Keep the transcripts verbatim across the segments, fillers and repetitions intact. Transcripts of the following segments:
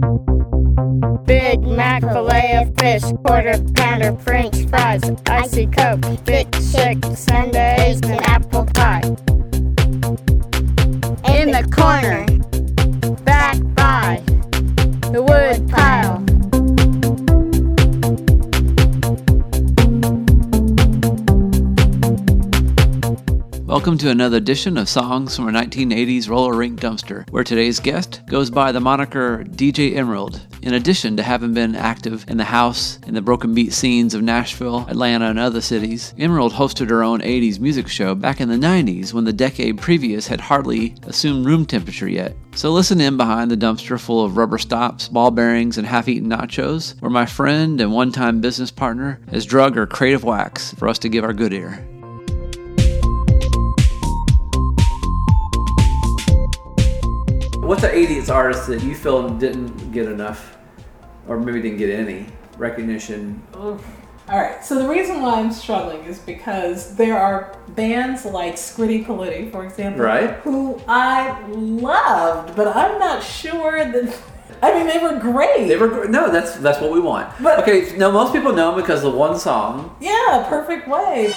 Big Mac, filet of fish, quarter pounder, french fries, icy coke, thick shake, sundaes, and apple pie. In the corner, back by the wood pile. Welcome to another edition of Songs from a nineteen eighties Roller Rink Dumpster, where today's guest goes by the moniker D J Emerald. In addition to having been active in the house and the broken beat scenes of Nashville, Atlanta, and other cities, Emerald hosted her own eighties music show back in the nineties when the decade previous had hardly assumed room temperature yet. So listen in behind the dumpster full of rubber stops, ball bearings, and half-eaten nachos, where my friend and one-time business partner has drug her creative wax for us to give our good ear. What's an eighties artist that you feel didn't get enough, or maybe didn't get any, recognition? Oof. All right, so the reason why I'm struggling is because there are bands like Scritti Politti, for example, right, who I loved, but I'm not sure that, I mean, they were great. They were No, that's that's what we want. But, okay, no, most people know them because of one song. Yeah, Perfect Way.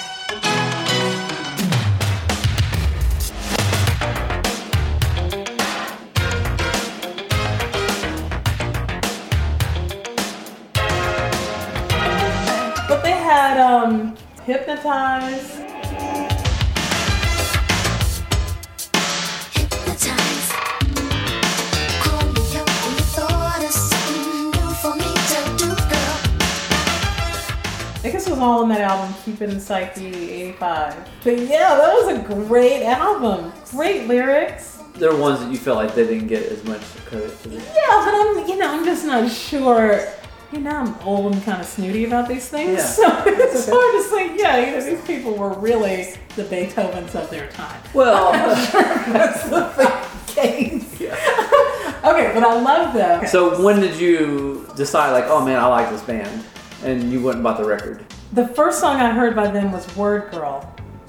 But they had um, Hypnotize. Hypnotize. Call me up when you thought of something new for me to do, girl. I guess it was all on that album, Keepin' Psyche eighty-five. But yeah, that was a great album. Great lyrics. There are ones that you feel like they didn't get as much credit for. Yeah, but I'm, you know, I'm just not sure. You know, I'm old and kind of snooty about these things, yeah. So it's hard to say, yeah, you know, these people were really the Beethovens of their time. Well, I'm not sure if that's the case. Yeah. Okay, but I love them. So when did you decide, like, oh man, I like this band, and you went and bought the record? The first song I heard by them was Word Girl.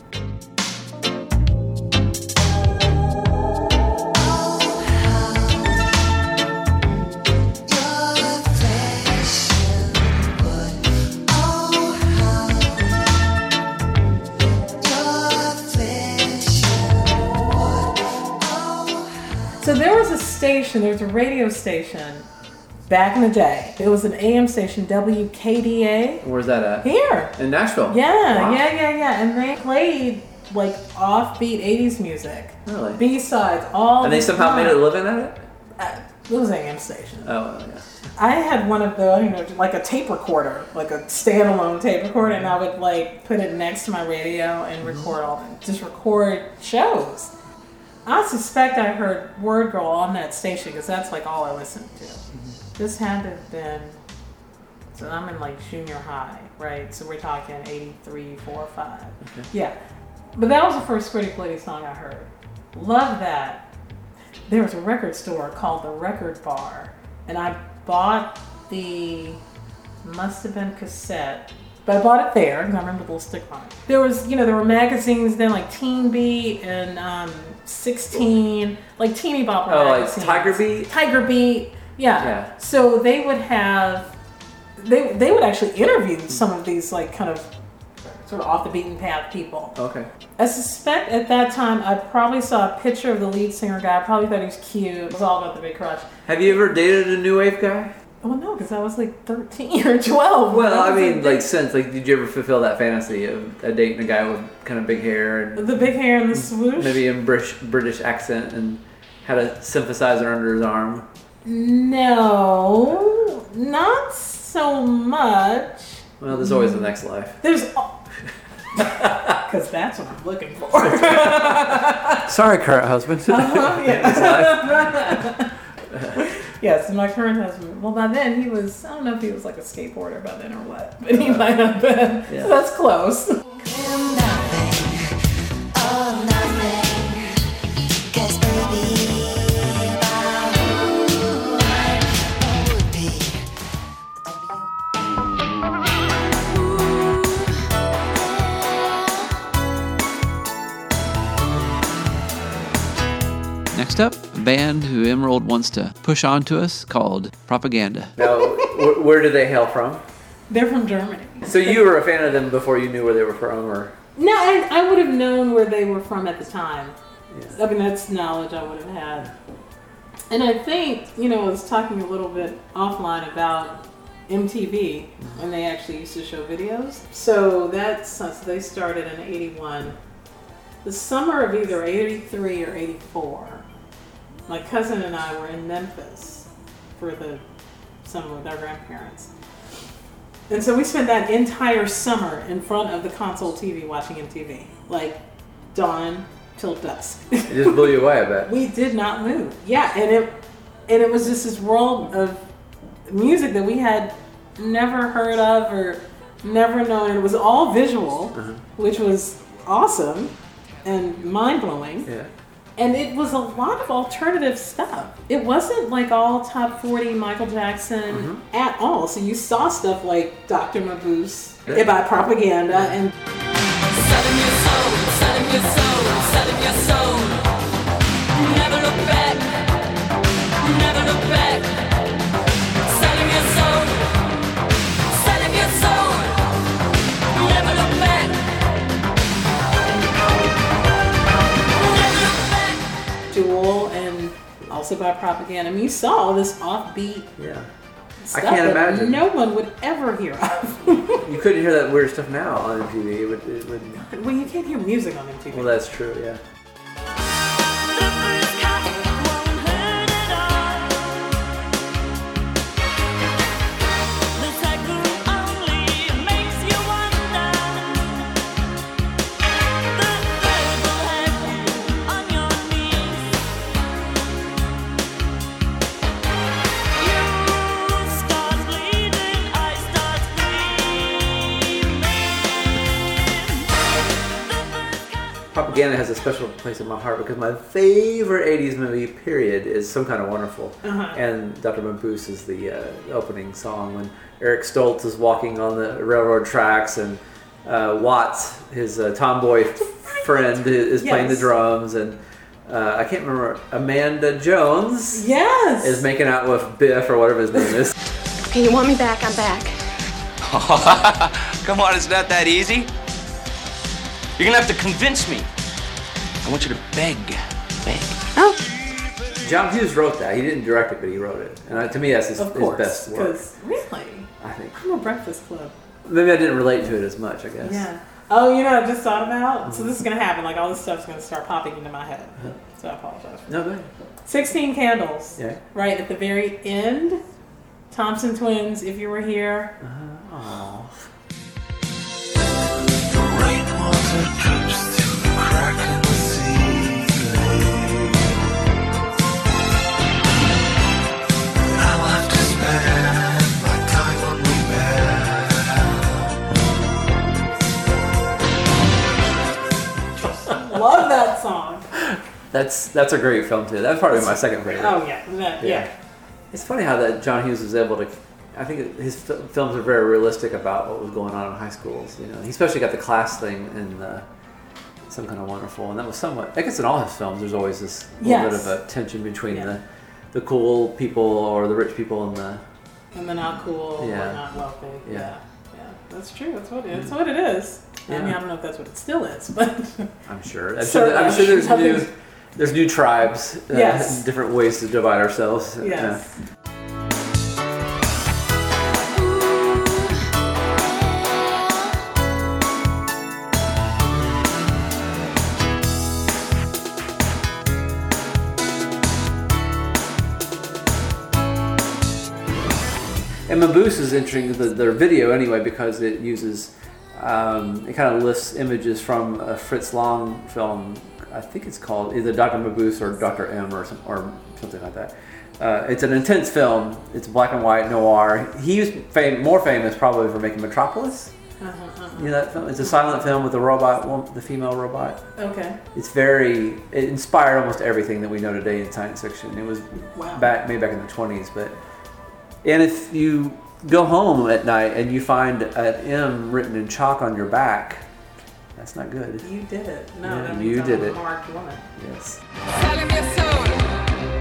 So there was a station, there was a radio station back in the day. It was an A M station, W K D A. Where's that at? Here. In Nashville? Yeah, Wow. yeah, yeah, yeah. And they played like offbeat eighties music. Really? B-sides, all And they the somehow time. made a living at it? Uh, It was an A M station. Oh, yeah. I had one of the, you know, like a tape recorder, like a standalone tape recorder, and I would like put it next to my radio and record all, just record shows. I suspect I heard Word Girl on that station because that's like all I listened to. Mm-hmm. This had to have been, so I'm in like junior high, right? So we're talking eighty-three, four, five. Okay. Yeah. But that was the first Scritti Politti song I heard. Love that. There was a record store called the Record Bar, and I bought the, must have been cassette, but I bought it there because I remember the little stick on it. There was, you know, there were magazines then like Teen Beat and um, sixteen, like teeny bopper Oh, like magazines. Tiger Beat? Tiger Beat, yeah. Yeah. So they would have, they they would actually interview some of these like kind of sort of off the beaten path people. Okay. I suspect at that time I probably saw a picture of the lead singer guy. I probably thought he was cute. It was all about the big crush. Have you ever dated a new wave guy? Well, no, because I was like thirteen or twelve. Well, I mean, like, since, like, did you ever fulfill that fantasy of uh, dating a guy with kind of big hair and the big hair and the swoosh? maybe a British British accent and had a synthesizer under his arm? No, not so much. Well, there's always the next life. There's, because that's what I'm looking for. Sorry, current husband. Uh-huh, yeah. Yes, my current husband. Well, by then he was, I don't know if he was like a skateboarder by then or what, but he might have been. Yeah. So that's close. Next up, band who Emerald wants to push onto us called Propaganda. Now, wh- where do they hail from? They're from Germany. So you were a fan of them before you knew where they were from, or? No, I, I would have known where they were from at the time. Yeah. I mean, that's knowledge I would have had. And I think, you know, I was talking a little bit offline about M T V when they actually used to show videos. So that's, so they started in eighty-one. The summer of either eighty-three or eighty-four, my cousin and I were in Memphis for the summer with our grandparents. And so we spent that entire summer in front of the console T V watching M T V, like dawn till dusk. It just blew you away, I bet. We did not move. Yeah, and it and it was just this world of music that we had never heard of or never known. And it was all visual, Uh-huh. which was awesome and mind-blowing. Yeah. And it was a lot of alternative stuff. It wasn't like all top forty Michael Jackson Mm-hmm. at all. So you saw stuff like Doctor Mabuse Yeah. by Propaganda and Selling your soul, selling your soul, selling your soul. Never look back, never look back. Selling your soul, selling your soul. Never look back, never look back. Jewel and also by Propaganda. I mean, you saw all this offbeat Yeah. stuff can't that imagine. no one would ever hear of. You couldn't hear that weird stuff now on M T V. It would, it would, Well, you can't hear music on M T V. well, that's true, yeah. The first cut won't hurt at all. The second only makes you wonder. The third will have you on your knees. You start bleeding, I start screaming. The first cut. Propaganda has a special place in my heart because my favorite eighties movie, period, is Some Kind of Wonderful. Uh-huh. And Doctor Mabuse is the uh, opening song when Eric Stoltz is walking on the railroad tracks and uh, Watts, his uh, tomboy friend, is playing the Yes. drums. And uh, I can't remember, Amanda Jones Yes. is making out with Biff or whatever his name is. Okay, you want me back? I'm back. Come on, it's not that easy. You're gonna have to convince me. I want you to beg, beg. Oh, John Hughes wrote that. He didn't direct it, but he wrote it. And uh, to me, that's his, Of his course, best work, because really, I think. I'm a Breakfast Club. Maybe I didn't relate to it as much, I guess. Yeah. Oh, you know, what I just thought about. So this is gonna happen. Like all this stuff's gonna start popping into my head. So I apologize. No, go ahead. Sixteen Candles. Yeah. Right at the very end. Thompson Twins. If you were here. Aw. Rainwater drips through the crack in the ceiling. I'll have to spend my time on repair. Love that song. That's that's a great film too. That's probably my second favorite. Oh yeah. That, yeah. Yeah. It's funny how that John Hughes was able to. I think his fil- films are very realistic about what was going on in high schools. You know, he especially got the class thing in uh, Some Kind of Wonderful, and that was somewhat. I guess in all his films, there's always this little Yes. bit of a tension between Yeah. the the cool people or the rich people and the. And the not cool Yeah. or not wealthy. Yeah. Yeah. Yeah. That's true. That's what it is. That's what it is. I mean, Yeah. I don't know if that's what it still is, but I'm sure. I'm So, sure, I'm uh, sure there's new nothing's- there's new tribes. Uh, Yes. Different ways to divide ourselves. yes. And Mabuse is interesting, the, their video anyway, because it uses, um, it kind of lifts images from a Fritz Lang film. I think it's called either Doctor Mabuse or Doctor M or, some, or something like that. Uh, it's an intense film. It's black and white noir. He was fam- more famous probably for making Metropolis. Uh-huh, uh-huh. You know that film? It's a silent film with the robot, one- the female robot. Okay. It's very, it inspired almost everything that we know today in science fiction. It was Wow. back, made back in the twenties, but, and if you go home at night and you find an M written in chalk on your back, that's not good. You did it. No, Yeah, that means you I'm did a it. marked woman. Yes. Selling your soul,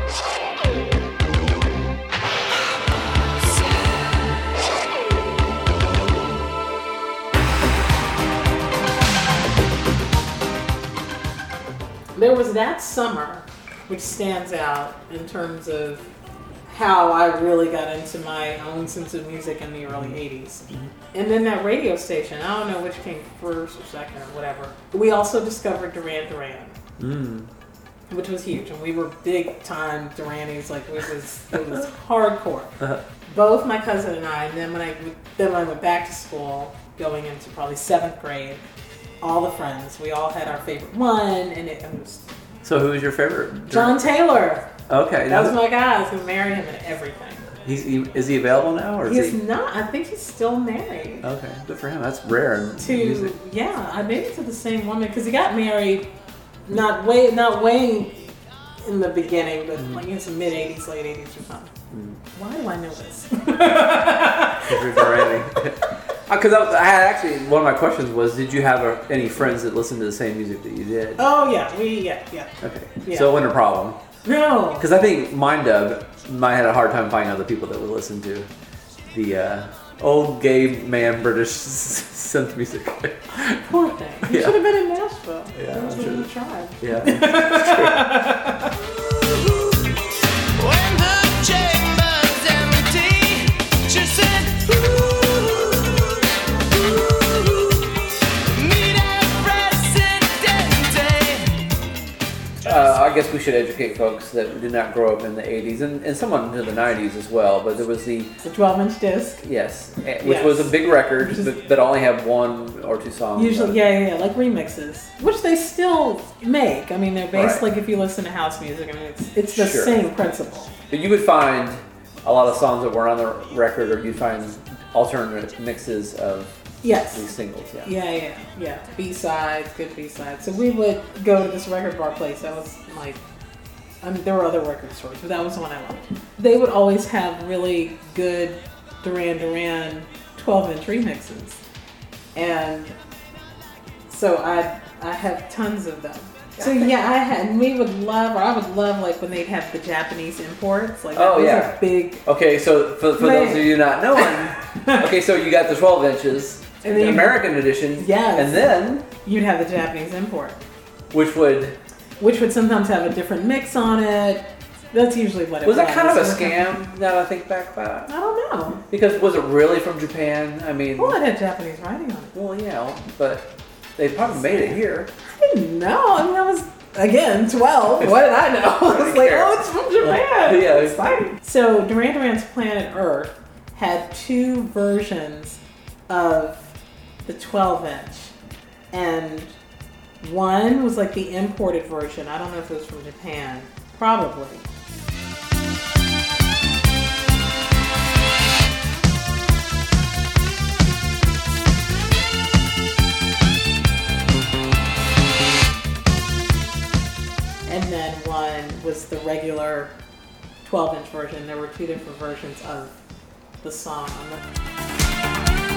There was that summer, which stands out in terms of how I really got into my own sense of music in the early eighties. And then that radio station, I don't know which came first or second or whatever. We also discovered Duran Duran, Mm. which was huge. And we were big time Duranis, like it was, it was hardcore. Both my cousin and I, and then when I, then when I went back to school, going into probably seventh grade, all the friends, we all had our favorite one, and it, it was So who was your favorite? John Taylor. Okay. That now- was my guy. I was gonna marry him and everything. He's, he, is he available now, or is He's he? not. I think he's still married Okay, good for him. That's rare in to music. yeah. I maybe to the same woman because he got married not way not way in the beginning, but like in the mid eighties, late eighties or something. Why do I know this? Because I, I had actually one of my questions was, did you have a, any friends that listened to the same music that you did? Oh yeah, we yeah yeah. Okay, Yeah. so it wasn't a problem. No. Because I think Mind Dub might had a hard time finding other people that would listen to the uh, old gay man British synth music. Poor thing. He Yeah. should have been in Nashville. Yeah, That was I'm what sure. he tried. Yeah. When the chamber's empty, she said, ooh, ooh, mira presidente. Uh, I guess we should educate folks that did not grow up in the eighties and, and someone into the nineties as well. But there was the The twelve inch disc. yes, eh, which Yes. was a big record, Which is- but, but only have one or two songs. Usually, on it. yeah, yeah, yeah, like remixes, which they still make. I mean, they're based Right. like if you listen to house music. I mean, it's it's the Sure. same principle. But you would find a lot of songs that weren't on the record, or you'd find alternate mixes of Yes. these singles. Yeah. Yeah, yeah, yeah. B sides, good B sides. So we would go to this record bar place. That was like, I mean, there were other record stores, but that was the one I liked. They would always have really good Duran Duran twelve inch remixes, and so I I have tons of them. So yeah, I had, and we would love, or I would love, like when they'd have the Japanese imports. Like that Oh, was yeah. a big. Okay, so for, for Right. those of you not knowing, okay, so you got the twelve inches, And the then you- American edition, Yes. and then You'd have the Japanese import, which would which would sometimes have a different mix on it. That's usually what it was. was that kind of a It was scam? Now that I think back about I it, don't know. because was it really from Japan? I mean, Well, it had Japanese writing on it. well, yeah, but they probably made it here. I didn't know. I mean, I was, again, twelve. What did I know? I was like, oh, it's from Japan. Yeah. It's exciting. So Duran Duran's Planet Earth had two versions of the twelve inch. And one was like the imported version. I don't know if it was from Japan. Probably. And then one was the regular twelve inch version. There were two different versions of the song on the.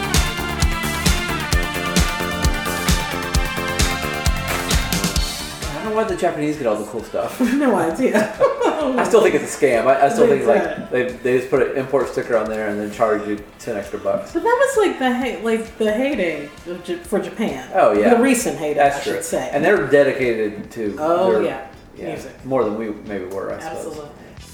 I don't know why the Japanese get all the cool stuff. No idea. I still think it's a scam. I, I still They think like did. they, they just put an import sticker on there and then charge you ten extra bucks. But that was like the hey, like the heyday of J- for Japan. Oh yeah, The recent heyday, That's I true. should say. And they're dedicated to. Oh, their- yeah. Music. more than we maybe were. I suppose. Absolutely.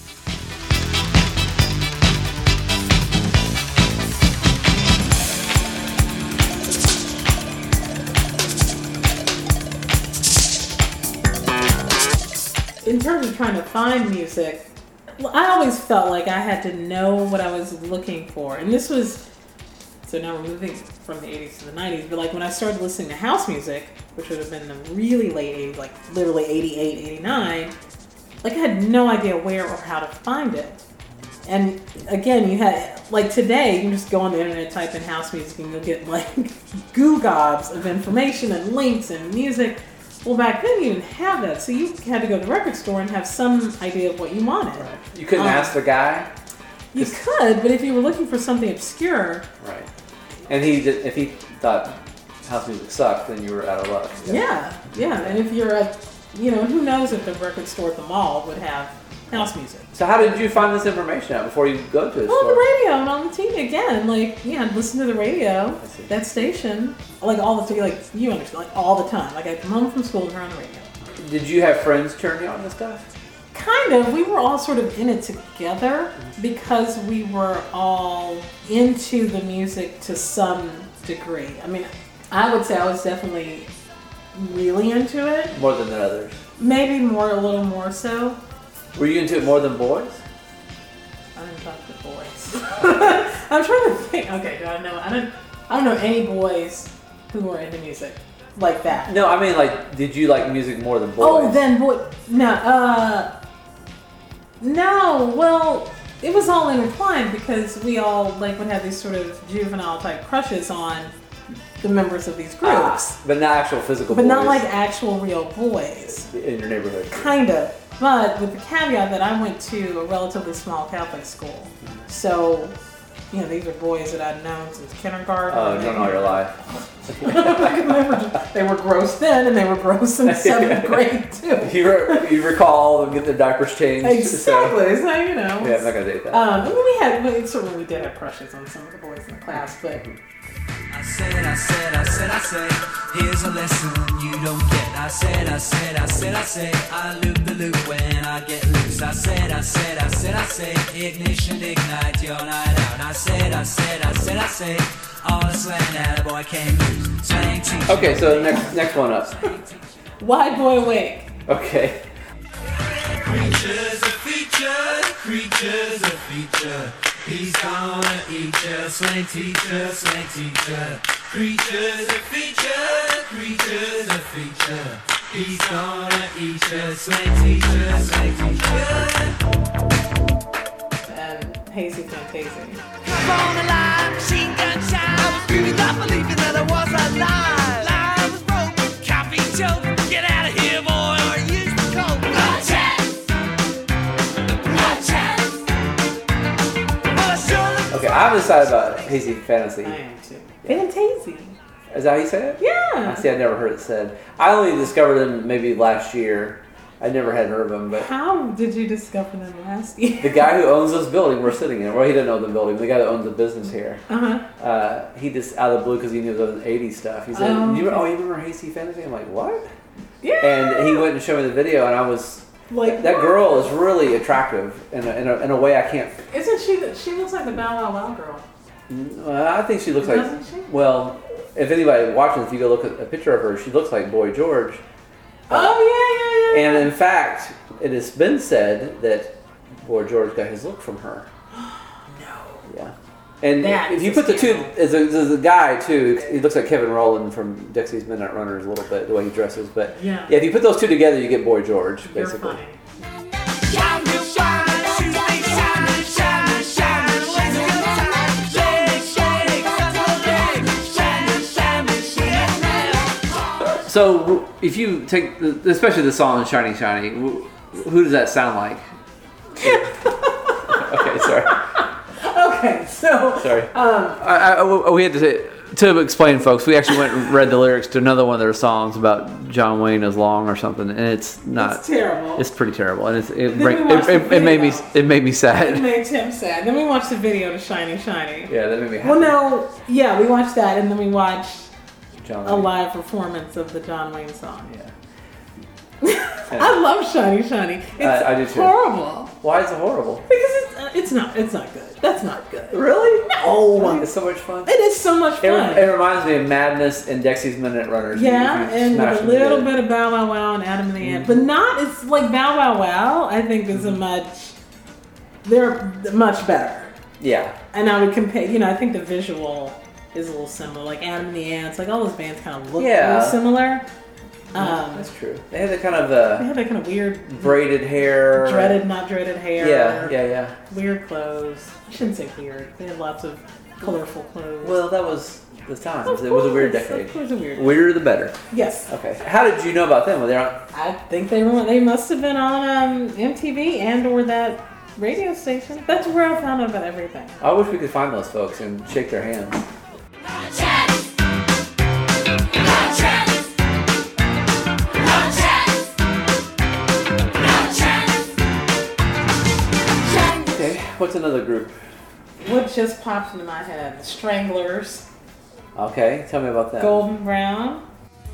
In terms of trying to find music, well, I always felt like I had to know what I was looking for. And this was, so now we're moving from the eighties to the nineties, but like when I started listening to house music, which would have been the really late eighties, like literally eighty-eight, eighty-nine, like I had no idea where or how to find it. And again, you had, like today, you can just go on the internet, type in house music, and you'll get like goo gobs of information and links and music. Well, back then you didn't have that, so you had to go to the record store and have some idea of what you wanted. Right. You couldn't Um, ask the guy. You could, but if you were looking for something obscure, Right. And he did, if he thought house music sucked, then you were out of luck. yeah, yeah. And if you're a you know, who knows if the record store at the mall would have house music. So how did you find this information out before you go to the On store? the radio and on the T V again, like yeah, I'd listen to the radio, I see. that station, like all the like you understand, like all the time. Like I'd come home from school and turn on the radio. Did you have friends turn you on to stuff? Kind of. We were all sort of in it together because we were all into the music to some degree. I mean, I would say I was definitely really into it. More than the others. Maybe more, a little more so. Were you into it more than boys? I didn't talk to boys. I'm trying to think. Okay, do I know? I don't. I don't know any boys who were into music like that. No, I mean like, did you like music more than boys? Oh, then boy. No. Uh. No. Well, it was all intertwined because we all like would have these sort of juvenile type crushes on the members of these groups, Ah, but not actual physical but boys. not like actual real boys. in your neighborhood. Kind of. But with the caveat that I went to a relatively small Catholic school. So, you know, these are boys that I'd known since kindergarten. Oh, don't know your life. They were gross then, and they were gross in seventh grade, too. You, re- you recall them get their diapers changed. Exactly. So, you know. So, yeah, I'm not going to date that. Um, I mean, we had, we, certainly we did have crushes on some of the boys in the class, but I said, I said, I said, I said, here's a lesson you don't get. I said, I said, I said, I said, I loop the loop when I get loose. I said, I said, I said, I said, ignition, ignite your night out. I said, I said, I said, I said, all the slang that a boy can use. Slang teacher. Okay, so next next one up. Wide Boy Awake. Okay. Creatures a feature, creatures a feature. He's gonna eat ya, slang teacher, slang teacher. Creatures a feature, creatures a feature. He's gonna eat ya, slang teacher, slang teacher. And Hazy Fantasy. Come on alive, machine gun shine. I was dreaming, not believing that I was alive. Life was broke, coffee choke. Get out of here, boy, or use the coke. Gotcha! Okay, I'm excited about Hazy Fantasy. I am too. Fantasy. Is that how you say it? Yeah. See, I never heard it said. I only discovered them maybe last year. I never had heard of them, but How did you discover them last year? the guy who owns this building we're sitting in, well, he doesn't own the building, the guy that owns the business here, Uh-huh. uh, he just out of the blue because he knew it was eighties stuff. He said, Oh, you, okay. "Oh, you remember Hazy Fantasy?" I'm like, "What?" Yeah. And he went and showed me the video, and I was Like that what? girl is really attractive in a, in a, in a way I can't. Isn't she? The, she looks like the Bow Wow Wow girl. Uh, I think she looks like. Doesn't she? Well, if anybody watching, if you go look at a picture of her, she looks like Boy George. Oh yeah, yeah, yeah. And in fact, it has been said that Boy George got his look from her. No. Yeah. And That if is you a put the two, scandal. as a, as a guy too, he looks like Kevin Rowland from Dixie's Midnight Runners a little bit, the way he dresses. But Yeah. if you put those two together, you get Boy George, You're basically. funny. Shine, you shine, shoot me, shine, shine, shine, waste your time. Leg, shake, suck leg, shine, shine, shine. So if you take, the, especially the song "Shiny Shiny," wh- who does that sound like? Okay, sorry. Okay, so Sorry. um, I, I, we had to say, to explain, folks. We actually went and read the lyrics to another one of their songs about John Wayne is long or something, and it's not. it's terrible. It's pretty terrible, and it's, it Then break, we watched it, it, the it made me video. it made me It sad. makes him sad. Then we watched the video to Shiny Shiny. Yeah, that made me happy. Well, no, yeah, we watched that, and then we watched John a Wayne. live performance of the John Wayne song. Yeah. I love Shiny Shiny. It's I- I do too. horrible Why is it horrible? because it's uh, it's not it's not good. That's not good. Really? No, It's so much fun. it is so much It, fun. re- it reminds me of Madness and Dexy's Minute Runners. Yeah, If you and smash with a them little together. bit of Bow Wow Wow and Adam and the Ant, but not. It's like Bow Wow Wow. I think is a much. They're much better, Yeah. and I would compare. You know, I think the visual is a little similar. Like Adam and the Ants, like all those bands kind of look a Yeah. little similar. Um, That's true. They had that kind of they uh, had that kind of weird, braided hair. dreaded, not dreaded hair. Yeah, yeah, yeah. Weird clothes. I shouldn't say weird. They had lots of colorful clothes. Well, that was the times. Of It was a weird course, decade. of course it was weird. Weirder the better. Yes. Okay. How did you know about them? Were they on? I think they were. They must have been on um, M T V and or that radio station. That's where I found out about everything. I wish we could find those folks and shake their hands. What's another group? What just popped into my head? The Stranglers, Okay, tell me about that. Golden Brown.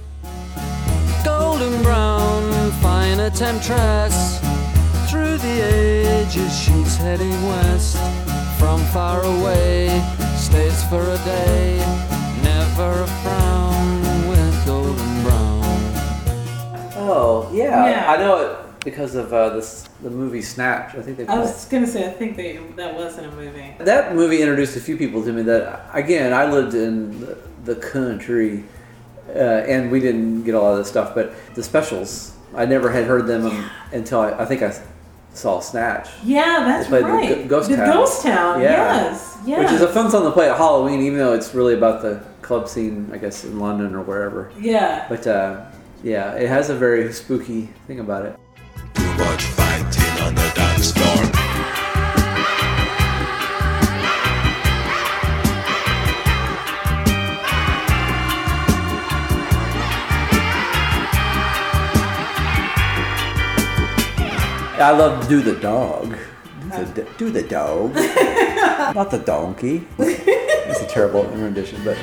Golden brown, fine a temptress. Through the ages, she's heading west. From far away, stays for a day. Never a frown with golden brown. Oh, yeah. Yeah. I know it because of uh, this the movie Snatch. I think they I played. was gonna say, I think they, that wasn't a movie. That movie introduced a few people to me that, again, I lived in the, the country, uh, and we didn't get a lot of this stuff, but the Specials, I never had heard them um, until I, I think I saw Snatch. Yeah, that's They played the right. G- Ghost the Town. Ghost Town. Yeah. Yes. Yes. Which is a fun song to play at Halloween, even though it's really about the club scene, I guess, in London or wherever. Yeah. But, uh, yeah, it has a very spooky thing about it. Too much fighting on the dance floor. I love Do the Dog. Do the, do the dog. Not the donkey. It's a terrible rendition, but. To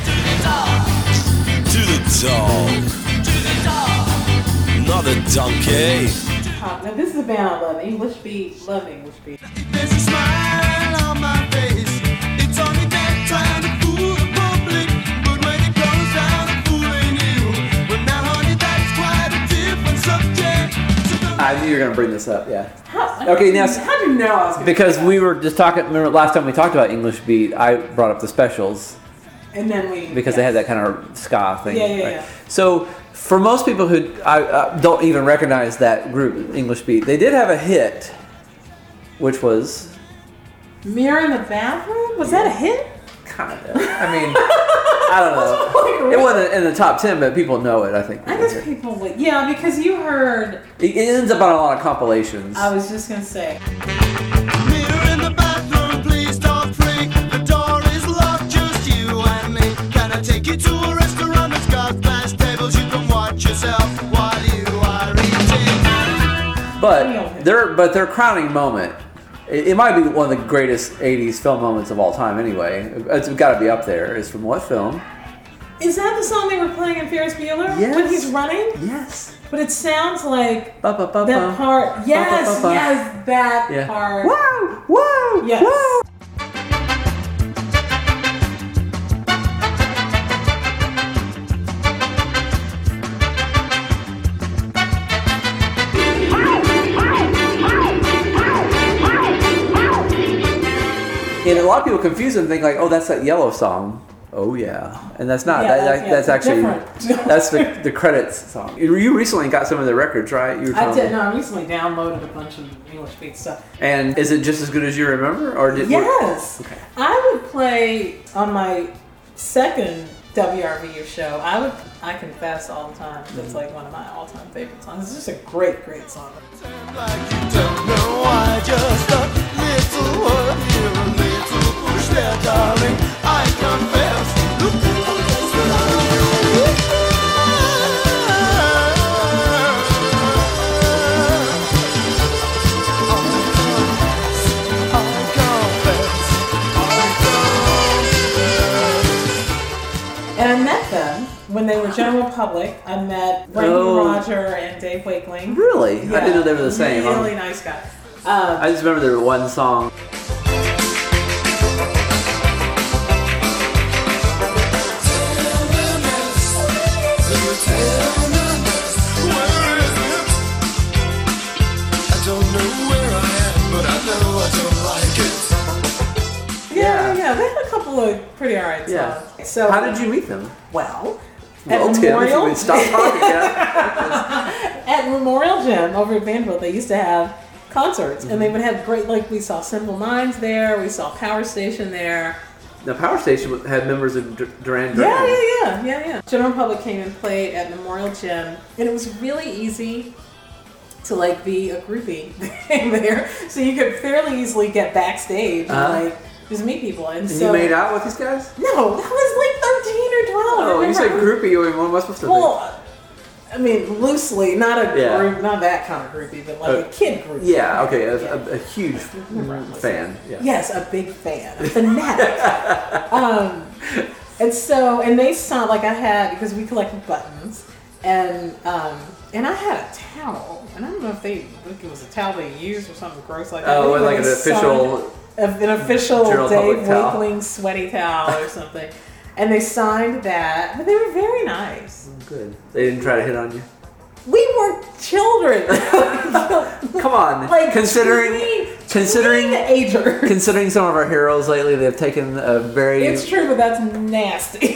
the dog. Not a donkey. Uh, now this is a band I love. English Beat. Love English Beat. There's a smile on my face. It's only that trying to fool the public. But when it goes down to fooling you, well now honey, that's quite a different subject. I knew you were going to bring this up, yeah. How, Okay, now- How do you know I was gonna Because do that? we were just talking, remember last time we talked about English Beat, I brought up the Specials And then we. because they had that kind of ska thing. Yeah, yeah, right? yeah. So for most people who I, uh, don't even recognize that group, English Beat, they did have a hit, which was Mirror in the Bathroom? Was that a hit? kind of, I mean, I don't know. It wasn't in the top ten, but people know it, I think. I guess people would. Yeah, because you heard. It it ends up on a lot of compilations. I was just gonna say. Mirror in the bathroom, please don't freak. The door is locked, just you and me. Can I take you to a restaurant that's got glass tables? You can watch yourself while you are eating. But their but their crowning moment, it, it might be one of the greatest eighties film moments of all time. Anyway, it's got to be up there. Is from what film? Is that the song they were playing in Ferris Bueller? Yes. When he's running? Yes. But it sounds like Ba, ba, ba, that ba. part. Yes, Ba, ba, ba, ba. yes, that Yeah. part. Whoa, whoa, Yes. whoa. And a lot of people confuse them and think like, oh, that's that Yellow song. Oh yeah, and that's not. Yeah, that, that's- that- yeah, that's actually different. that's the the credits song. You you recently got some of the records, right? You were I telling did. me. No, I recently downloaded a bunch of English Beat stuff. And is it just as good as you remember, or did Yes. Okay. I would play on my second W R V U show. I would. I confess all the time. It's like one of my all-time favorite songs. It's just a great, great song. Like you don't know why, just a little word here, a little push there, darling. I confess. And I met them when they were General Public. I met Brendan Oh. Roger and Dave Wakeling. Really? I didn't know they were the same. Really I'm- nice guy. Um, I just remember there was one song. yeah, yeah, they had a couple of pretty alright songs. Yeah. So How did you meet them? Well, Well, at Tim, Memorial, if we stop talking. Yeah. at Memorial Gym over at Vanderbilt, they used to have concerts, and they Mm-hmm. would have great. Like we saw Simple Minds there, we saw Power Station there. The Power Station had members of D- Duran Duran. Yeah, yeah, yeah, yeah, yeah. General Public came and played at Memorial Gym, and it was really easy to like be a groupie there, so you could fairly easily get backstage and Uh-huh. like just meet people. And, And so you made out with these guys? no, that was like thirteen or twelve. Oh, you Remember, said I was- groupie. What am I supposed to Well, I mean, loosely, not a Yeah. group, not that kind of groupie, but like Uh, a kid group. Yeah, okay, a, Yeah. a, a huge fan. Yeah. Yes, a big fan, a fanatic. um, and so, and they saw, like I had, because we collected buttons, and um, and I had a towel, and I don't know if they, if it was a towel they used or something gross like that. Oh, But like anyway, an they signed official a- an official General Dave Public towel. Wakeling sweaty towel or something. And they signed that, but they were very nice. Good. They didn't try to hit on you. We were children. Come on, Like considering tween- considering teenager. considering some of our heroes lately, they've taken a very. It's true, but that's nasty.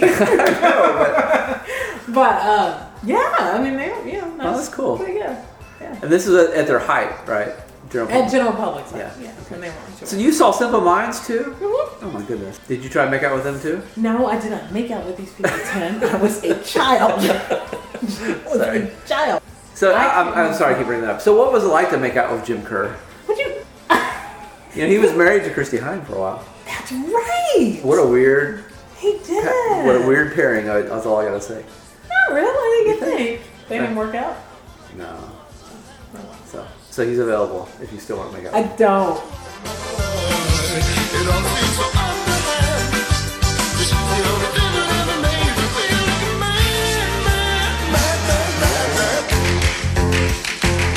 but um, yeah, I mean, they, you know, Oh, that's cool. Pretty good. Yeah. And this is at, at their height, right? General At General Public, yeah, Yeah. yeah, when they were on So you saw Simple Minds too? Mhm. Oh my goodness! Did you try to make out with them too? No, I did not make out with these people. Ten. I was a child. I was Sorry. a child. So I- I, I'm, I'm sorry I keep bringing that up. So what was it like to make out with Jim Kerr? Would you? You know, he was married to Christy Hynde for a while. That's right. What a weird, He did. what a weird pairing. That's all I gotta say. Not really. You think they didn't work out? No. So, so he's available if you still want to make out. I don't. It all seems so underhand. This is the only thing that ever made me feel like a man, man, man, man, man, man.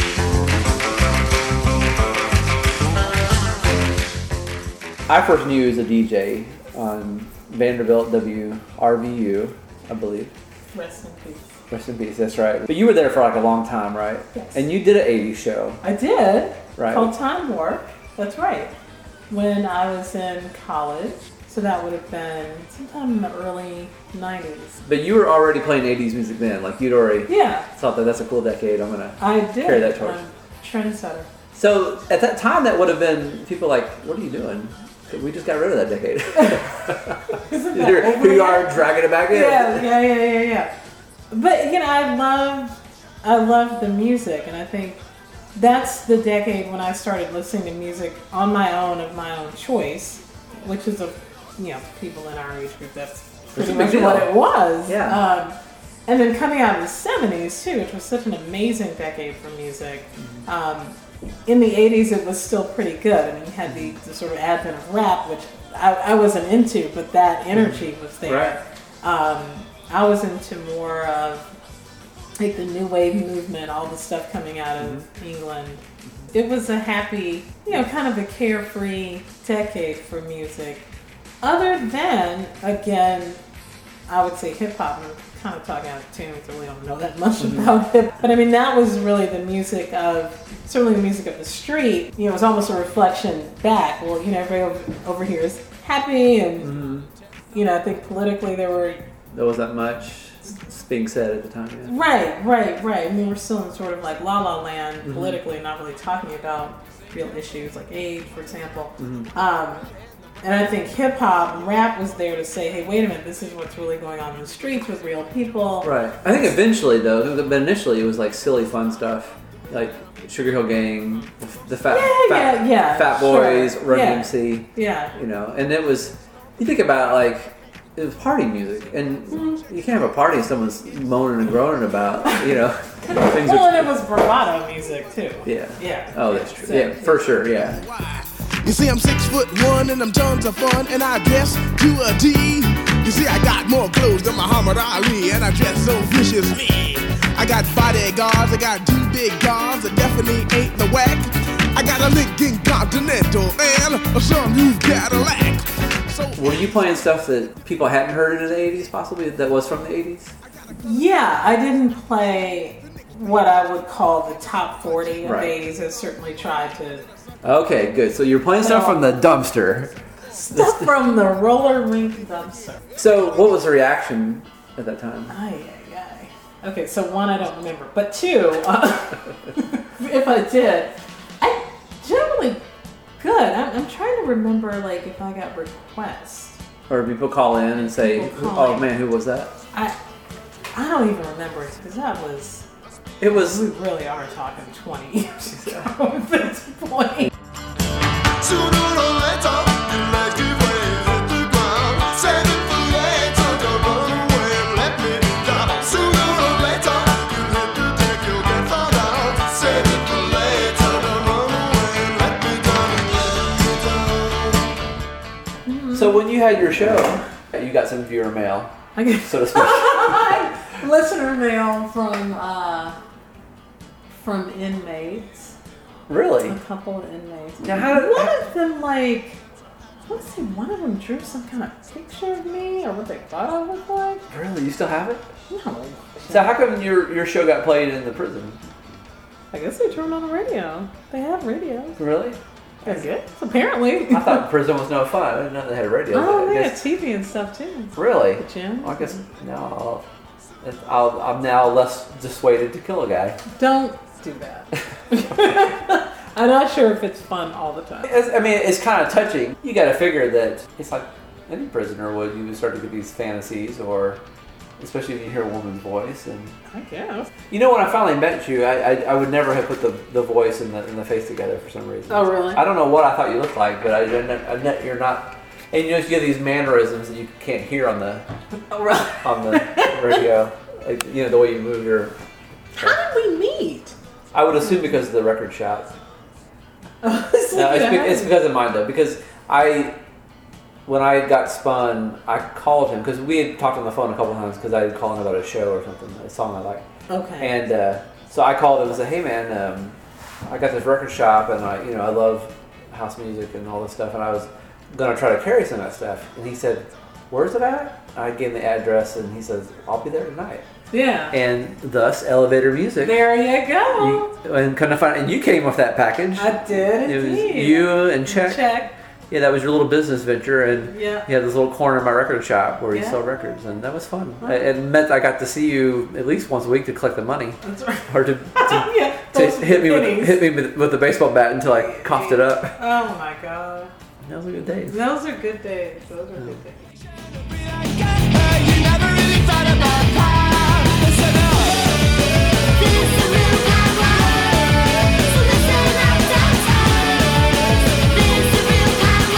I first knew you as a D J on Vanderbilt W R V U, I believe. Rest in peace. Rest in peace, that's right. But you were there for like a long time, right? Yes. And you did an eighties show. I did. Right. Called Time Warp. That's right. When I was in college. So that would have been sometime in the early nineties. But you were already playing eighties music then. Like you'd already Yeah, thought that that's a cool decade. I'm going to I did. carry that torch. I'm a trendsetter. So at that time, that would have been people like, what are you doing? We just got rid of that decade. Isn't that Here, over here you yet? are dragging it back in. Yeah, yeah, yeah, yeah, yeah. But you know, I love, I love the music, and I think that's the decade when I started listening to music on my own of my own choice, which is a, you know, people in our age group. That's pretty a big much deal. what it was. Yeah. Um, and then coming out in the seventies too, which was such an amazing decade for music. Um, in the eighties, it was still pretty good. I mean, you had the, the sort of advent of rap, which I, I wasn't into, but that energy was there. Right. Um, I was into more of like the new wave movement, all the stuff coming out of Mm-hmm. England. It was a happy, you know, kind of a carefree decade for music. Other than, again, I would say hip hop. I'm kind of talking out of tune, so we don't know that much Mm-hmm. about it. But I mean, that was really the music of, certainly the music of the street. You know, it was almost a reflection back. Well, you know, everybody over, over here is happy, and Mm-hmm. you know, I think politically there were. There wasn't much being said at the time. Yeah. Right, right, right. I mean, we're still in sort of like la la land Mm-hmm. politically, not really talking about real issues like AIDS, for example. Mm-hmm. Um, and I think hip hop and rap was there to say, hey, wait a minute, this is what's really going on in the streets with real people. Right. I think eventually, though, but initially it was like silly, fun stuff, like Sugar Hill Gang, the Fat Yeah, Fat, yeah, yeah, Fat sure. Boys, Run Yeah. D M C. Yeah. You know, and it was. You think about like. It was party music, and Mm-hmm. you can't have a party if someone's moaning and groaning about, you know, things. Well, Are, and it was bravado music too. yeah. Yeah. Oh, that's true. So- Yeah, for sure. Yeah. You see, I'm six foot one and I'm tons of fun, and I dress to a T. You see, I got more clothes than Muhammad Ali, and I dress so viciously. I got bodyguards, I got two big guns that definitely ain't the whack. I got a Lincoln Continental and a some new Cadillac. So Were you playing stuff that people hadn't heard in the eighties, possibly that was from the eighties? Yeah, I didn't play what I would call the top forty of Right. the eighties. I certainly tried to. Okay, good. So you're playing stuff No. from the dumpster. Stuff from the roller rink dumpster. So what was the reaction at that time? Ay, ay, ay. Okay, so one, I don't remember. But two, uh, if I did, I generally good. I'm, I'm trying to remember, like, if I got requests. Or people call in and say, People call "Oh in. man, who was that?" I I don't even remember it because that was. It was. We really are talking twenty years ago at this point. sooner or later, you might give way hit the ground. Seven foot eight, so don't run away and let me down. Sooner or later, you hit So when you had your show, you got some viewer mail, I get so to speak. listener mail from uh, from inmates. Really? A couple of inmates. Now, how did- one of them like? Let's see. One of them drew some kind of picture of me, or what they thought I looked like. Really? You still have it? No. So how come your your show got played in the prison? I guess they turned on the radio. They have radios. Really? I guess. Apparently. I thought prison was no fun. I didn't know they had a radio. Oh, I they guess- had T V and stuff too. Really? The gym. Well, I guess no. I'll, I'll, I'm now less dissuaded to kill a guy. Don't do that. I'm not sure if it's fun all the time. It's, I mean, it's kind of touching. You got to figure that it's like any prisoner would. You would start to get these fantasies, or especially when you hear a woman's voice. And I guess. you know, when I finally met you, I, I, I would never have put the, the voice and the, and the face together for some reason. Oh, really? I don't know what I thought you looked like, but I, I, I you're not. And you know, you get these mannerisms that you can't hear on the Oh, right. on the radio. Like, you know, the way you move your. How did we meet? I would assume because of the record shop. Oh, it's No, like it's, be- that. it's because of mine though. Because I, when I got spun, I called him because we had talked on the phone a couple times because I had called him about a show or something, a song I liked. Okay. And uh, so I called him and said, "Hey man, um, I got this record shop and I, you know, I love house music and all this stuff, and I was gonna try to carry some of that stuff." And he said, "Where's it at?" I gave him the address, and he says, "I'll be there tonight." Yeah. And thus, Elevator Music. There you go. You, and kind of fun. And you came with that package. I did It was indeed. you and Check. Check. Yeah, that was your little business venture, and Yeah. you had this little corner in my record shop where you Yeah. sell records, and that was fun. Right. It it meant I got to see you at least once a week to collect the money, That's right. or to, to, Yeah, to those hit me with pennies. hit me with, with the baseball bat until I coughed it up. Oh my god. Those were good days. Those are good days. Those are good days. You never really thought about how. Listen up. This is real power. So listen up, doctor. This is real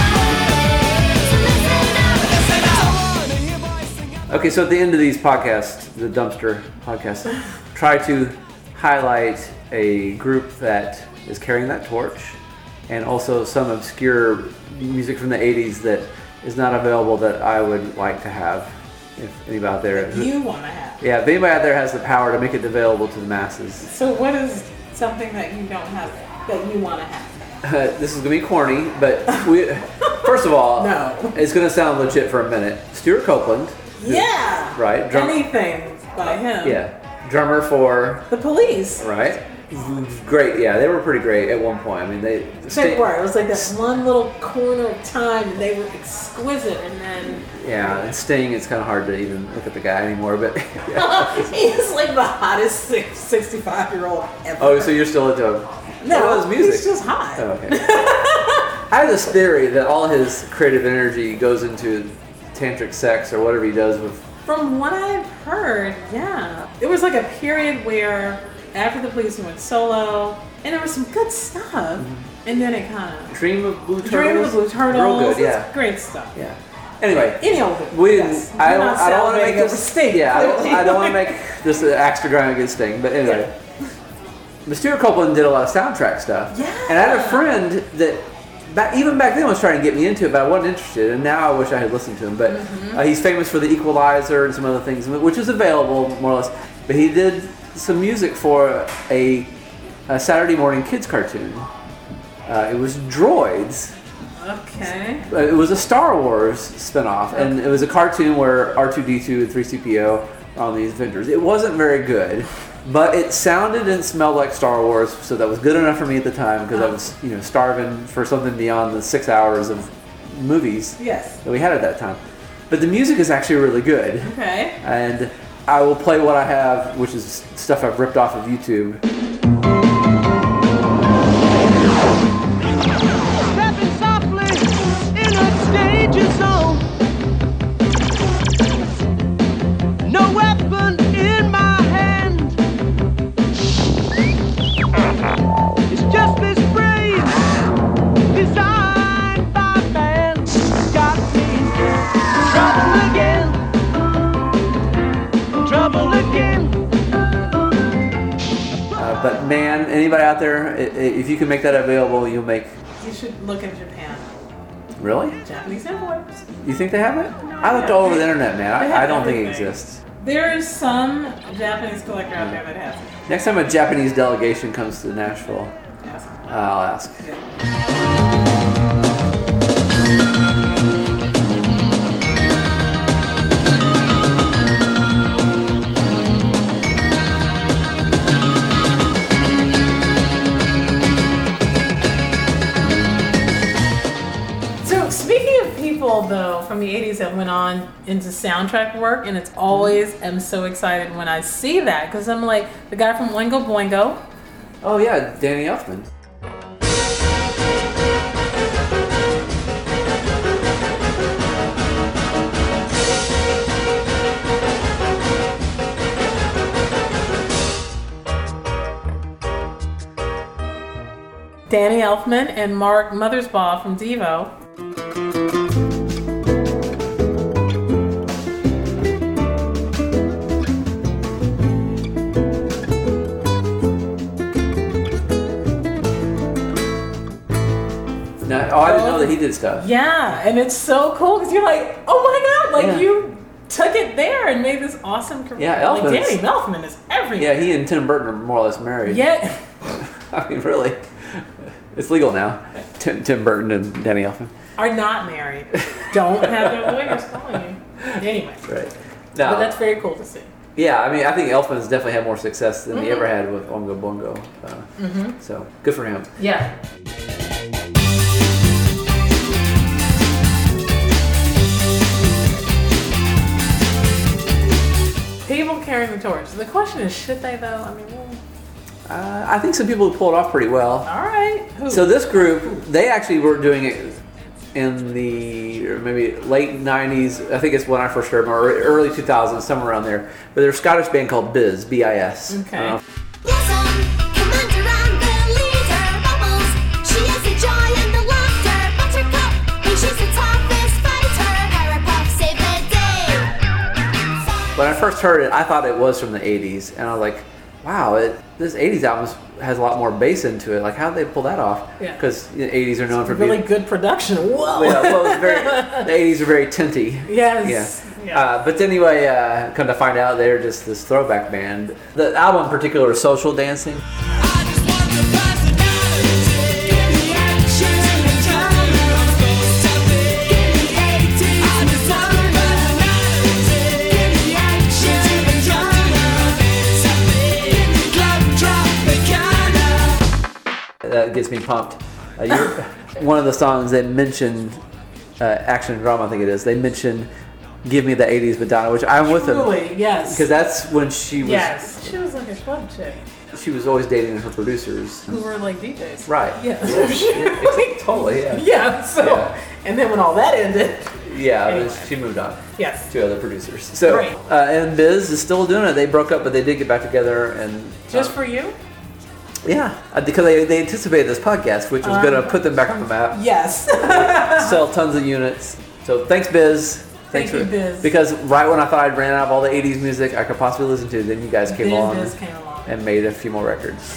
power. So listen up. Listen up. I wanna hear boys sing out. Okay, so at the end of these podcasts, the Dumpster podcast, try to highlight a group that is carrying that torch, and also some obscure music from the eighties that is not available that I would like to have. If anybody out there, That you want to have. yeah, if anybody out there has the power to make it available to the masses, So what is something that you don't have that you want to have? this is gonna be corny, but we, first of all, No. it's gonna sound legit for a minute. Stuart Copeland, who- Yeah. right? Drum- Anything by him. yeah, drummer for. The Police. Right. Great. Yeah, they were pretty great at one point. I mean, they. They Sting- were. It was like that one little corner of time, and they were exquisite. And then Yeah, and Sting. It's kind of hard to even look at the guy anymore. But. Yeah. he's like the hottest sixty-five-year-old ever. Oh, so you're still into him? no, What was music? he's just hot. Oh, okay. I have this theory that all his creative energy goes into tantric sex or whatever he does with. From what I've heard, yeah, it was like a period where after the Police he went solo, and there was some good stuff, and then it kind of Dream of Blue Turtles. Dream of the Blue Turtles. Real good. It's Yeah. great stuff. Yeah. Anyway. Any old it. We didn't. Yes. I Do don't. not I don't want to salivate make over this. Sting, Yeah, I don't. clearly. I don't want to make this an axe to grind against Sting. But anyway, the Stuart Copeland did a lot of soundtrack stuff. Yeah. And I had a friend that, back, even back then, was trying to get me into it, but I wasn't interested. And now I wish I had listened to him. But Mm-hmm. uh, he's famous for The Equalizer and some other things, which is available more or less. But he did some music for a, a Saturday morning kids cartoon. Uh, it was Droids. Okay. Uh, It was a Star Wars spinoff, and it was a cartoon where R two D two and three C P O are on these adventures. It wasn't very good, but it sounded and smelled like Star Wars, so that was good enough for me at the time because I was, you know, starving for something beyond the six hours of movies Yes. that we had at that time. But the music is actually really good, Okay. and I will play what I have, which is stuff I've ripped off of YouTube. Stepping softly in a danger zone. No weapon in my hand. It's just this phrase designed by man. Got me trouble again. Trouble again. Uh, but man, anybody out there, i- i- if you can make that available, you'll make. You should look in Japan. Really? Japanese imports. You think they have it? I looked all over the internet, man. They I, have I don't think it everything. exists. There is some Japanese collector out there that has it. Next time a Japanese delegation comes to Nashville, Yes. I'll ask. So speaking of people though from the eighties that went on into soundtrack work, and it's always I'm so excited when I see that because I'm like the guy from Oingo Boingo. Oh yeah, Danny Elfman. Danny Elfman and Mark Mothersbaugh from Devo. Now, oh, I didn't know that he did stuff. Yeah, and it's so cool because you're like, oh my god, like Yeah. you took it there and made this awesome career. Yeah, like Elfman's- Danny Elfman is everything. Yeah, he and Tim Burton are more or less married. Yeah. I mean, really. It's legal now. Tim, Tim Burton and Danny Elfman. Are not married. Don't have their lawyers calling you. Anyway. Right. But Now, that's very cool to see. yeah, I mean, I think Elfman's definitely had more success than he Mhm. ever had with Oingo Boingo. Uh, Mhm. So, good for him. Yeah. People carrying the torch. The question is, should they though? I mean, well, Uh, I think some people pulled it off pretty well. all right. Who? So this group, they actually were doing it in the or maybe late nineties. I think it's when I first heard them, or early two thousands, somewhere around there. But they're a Scottish band called Biz, B I S. Okay. Uh, Yes, I'm commander and the leader. Bubbles, she is the joy and the laughter. Buttercup, and she's the toughest fighter. Powerpuff save the day. when I first heard it, I thought it was from the eighties, and I was like, "Wow, it, this eighties album has a lot more bass into it. Like, how did they pull that off?" Yeah. Because the eighties are known for really being good production. Whoa. yeah, well, it's very, the eighties are very tinty. Yes. Yeah. Yeah. Uh, but anyway, uh, come to find out, they're just this throwback band. The album in particular is Social Dancing. That gets me pumped. Uh, you're, one of the songs they mentioned, uh, Action and Drama, I think it is, they mentioned Give Me the eighties Madonna, which I'm with them. Truly, yes. Because that's when she was, Yes. She was like a club chick she was always dating her producers. who were like D Js. Right. Yeah. Yeah, totally, yeah. Yeah. So, Yeah. and then when all that ended, Yeah, Anyway. but she moved on yes. to other producers. So, Right. uh, and Biz is still doing it. They broke up, but they did get back together. And Just uh, for you? yeah, uh, because they, they anticipated this podcast, which was going to Um, put them back on the map, Yes. sell tons of units. So thanks, Biz. Thanks Thank you, for, Biz. Because right when I thought I'd ran out of all the eighties music I could possibly listen to, then you guys came Then along Biz came along. and made a few more records.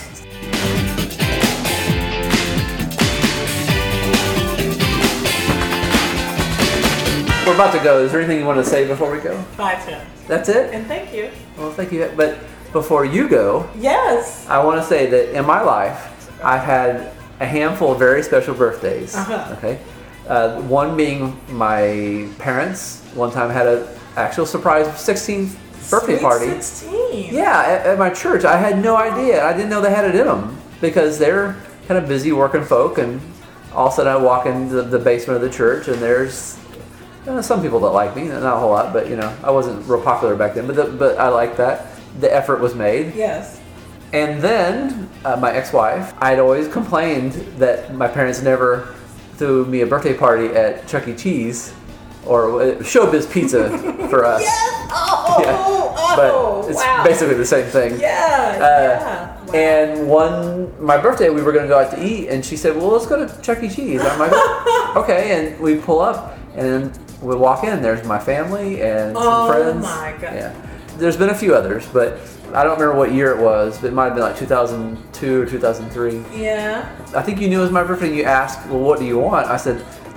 We're about to go. Is there anything you want to say before we go? Bye, Tim. That's it? And thank you. Well, thank you. But before you go, Yes. I want to say that in my life, I've had a handful of very special birthdays. Uh-huh. Okay, uh, one being my parents. One time had a actual surprise sixteenth birthday Sweet party. sixteen. Yeah, at, at my church. I had no idea. I didn't know they had it in them because they're kind of busy working folk, and all of a sudden I walk into the basement of the church, and there's uh, some people that like me, not a whole lot, but you know, I wasn't real popular back then. But the, but I like that the effort was made. Yes. And then uh, my ex-wife, I'd always complained that my parents never threw me a birthday party at Chuck E. Cheese or uh, Showbiz Pizza for us. Yes. Oh. Yeah. Oh. But it's wow. basically the same thing. Yeah. Uh, yeah. Wow. And one, my birthday, we were going to go out to eat, and she said, "Well, let's go to Chuck E. Cheese." I'm like, "Okay." And we pull up, and then we walk in. There's my family and some Oh friends. my God. Yeah. There's been a few others, but I don't remember what year it was. But it might have been like two thousand two or two thousand three. Yeah. I think you knew it was my birthday. And you asked, "Well, what do you want?" I said,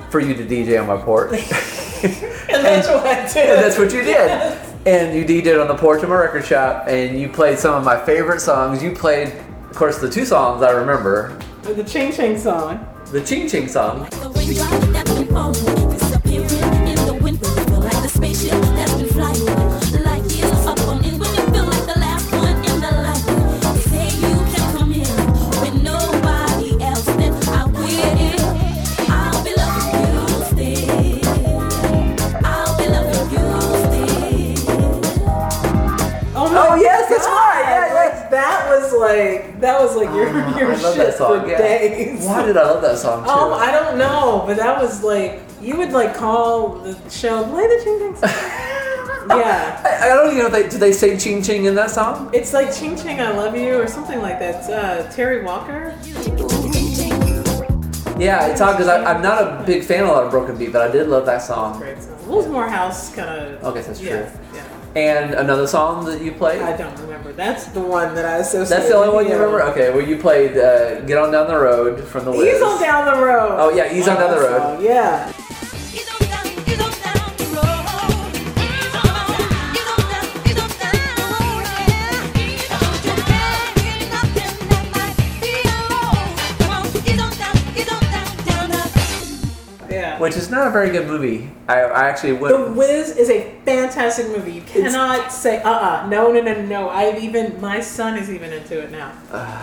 for you to D J on my porch. And that's what I did. And that's what you did. And you D J'd on the porch of my record shop, and you played some of my favorite songs. You played, of course, the two songs I remember. The Ching Ching song. The Ching Ching song. The raindrop that's been falling, disappearing in the wind. Feel like the spaceship that's been flying, like years up on it. When you feel like the last one in the line, they say you can come here with nobody else. Then I will. I'll be loving you still. I'll be loving you still. Oh, my Oh, yes, that's God. right. Yeah, yeah. Like, that was like that was like your Oh, your I love shit that song. for Yeah. days. Why did I love that song too? Um, I don't know, but that was like you would like call the show play the Ching Ching song. Yeah, I, I don't even know if they did they say Ching Ching in that song. it's like Ching Ching I Love You or something like that. It's, uh, Terry Walker. Yeah, it's odd because I'm not a big fan of a lot of Broken Beat, but I did love that song. Great song. Wilsmore House kind of. Okay, that's yeah, true. Yeah. And another song that you played. I don't remember. That's the one that I associate. That's the only one you with remember? Okay, well, you played uh, Get On Down the Road from the Wiz. Ease on down the road. Oh, yeah, Ease on Down the Road. Song, yeah. Ease on down, ease on down the road. Ease on down, ease on down, ease on down the road. Yeah. Don't you dare get nothing that might be alone. Come on, ease on down, ease on down, down the. Yeah. Which is not a very good movie. I, I actually The would. Wiz is a fantastic movie. You cannot say uh uh no no no no no. I've even my son is even into it now.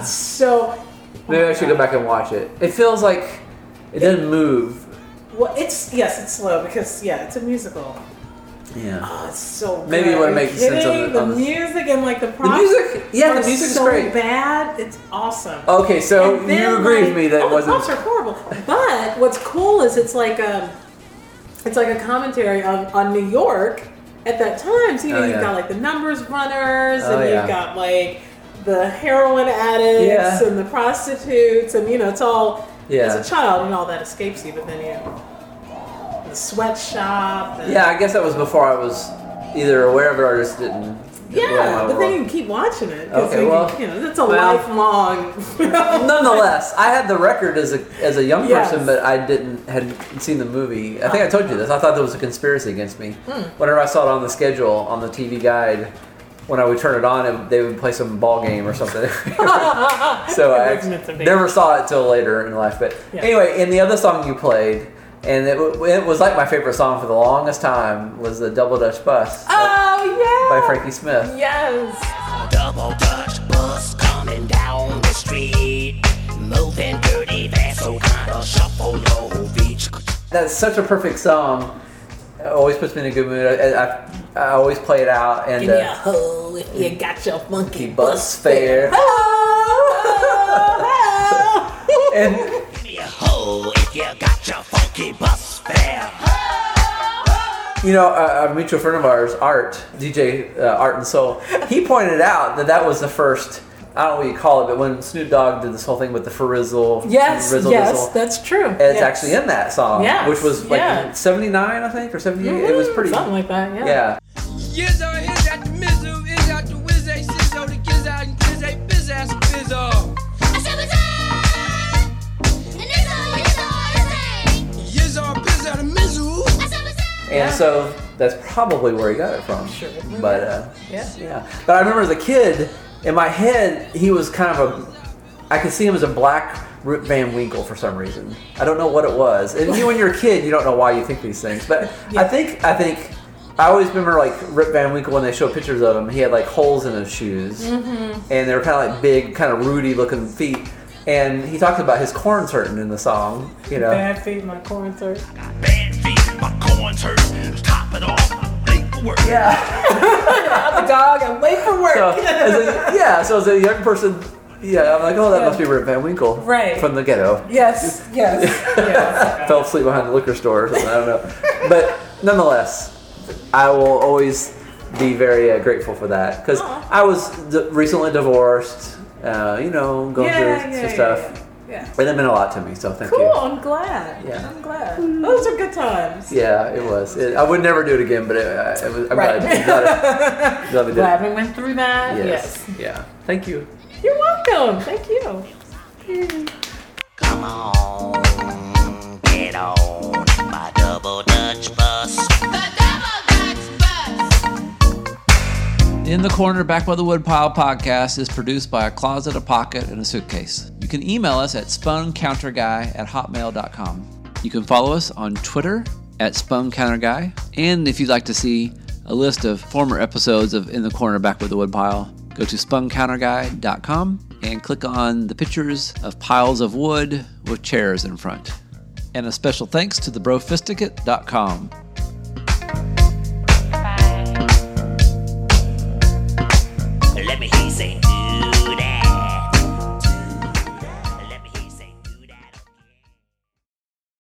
So Maybe I should go back and watch it. It feels like it doesn't move. well, it's yes, it's slow because yeah, it's a musical. Yeah. Oh, it's so good. Maybe it wouldn't Are you make sense on kidding? the- on the the- music and like the The props music, yeah, are the music's so great. bad. It's awesome. Okay, so And then, you agree like, with me that oh, it wasn't. the props are horrible. But what's cool is it's like a, it's like a commentary on, on New York at that time. So you know Oh, you've yeah. got like the numbers runners, Oh, and yeah. you've got like the heroin addicts Yeah. and the prostitutes, and you know it's all Yeah. as a child and all that escapes you. But then you the sweatshop. And, Yeah, I guess that was before I was either aware of it or just didn't. Yeah, but then you can keep watching it. 'cause Okay, you, well, you know, it's a well, lifelong. Nonetheless, I had the record as a as a young Yes. person, but I didn't hadn't seen the movie. I think I told you this. I thought there was a conspiracy against me. Hmm. Whenever I saw it on the schedule on the T V guide, when I would turn it on, it, they would play some ball game or something. So I It was meant to be. never saw it till later in life. But Yeah. anyway, and the other song you played, and it, w- it was like my favorite song for the longest time, was the Double Dutch Bus Oh yeah. by Frankie Smith. Yes. Double Dutch bus coming down the street, moving dirty fast, so kinda shuffle your feet. That's such a perfect song. It always puts me in a good mood. I, I, I always play it out. And Give me a uh, hoe if you got your funky bus fare. And Give me a hoe if you got your funky bus fare. you know, a, a mutual friend of ours, Art, D J uh, Art and Soul, he pointed out that that was the first. I don't know what you call it, but when Snoop Dogg did this whole thing with the Frizzle, Yes, Rizzle, yes, Dizzle, that's true. it's Yes. actually in that song, Yes, which was like yeah. seventy-nine, I think, or seventy-eight. It was pretty. Something like that, yeah. Yeah. Yizzo, is at the mizzle, is at the whiz, a sizzo, the giz out and giz a biz ass bizzo. I said what's up? And it's all, it's all, it's Yizzo, biz at the mizzle. I said what's up? And so that's probably where he got it from. Sure. But uh, Yeah. yeah. But I remember as a kid, in my head, he was kind of a. I could see him as a black Rip Van Winkle for some reason. I don't know what it was. And you, when you're a kid, you don't know why you think these things. But I think I think I always remember like Rip Van Winkle when they show pictures of him. He had like holes in his shoes, and they were kind of like big, kind of Rudy looking feet. And he talked about his corns hurting in the song. You know. Bad feet, my corns hurt. Bad feet, my corns hurt. Top it off, I'm late for work. Yeah. I'm a dog. I'm late for work. So, as a, yeah. So as a young person. Yeah, I'm like, oh, that must be Rip Van Winkle. Right. From the ghetto. Yes, yes, yes. Fell asleep behind the liquor store or something, I don't know. But nonetheless, I will always be very uh, grateful for that. Because I was d- recently divorced, uh, you know, going Yeah, through yeah, some yeah, stuff. yeah. And it meant a lot to me, so thank Cool, you. I'm glad. Yeah. I'm glad. Those are good times. Yeah, it was. It, I would never do it again, but it, uh, it was, I'm Right. glad, glad, glad we did Glad it. we went through that. Yes. Yes. Yeah. Thank you. You're welcome. Thank you. Come on, get on. double Dutch bus. In the Corner Back by the Woodpile podcast is produced by a closet, a pocket, and a suitcase. You can email us at spuncounterguy at hotmail dot com. You can follow us on Twitter at spuncounterguy. And if you'd like to see a list of former episodes of In the Corner Back by the Woodpile, go to spuncounterguy dot com and click on the pictures of piles of wood with chairs in front. And a special thanks to the brofisticate dot com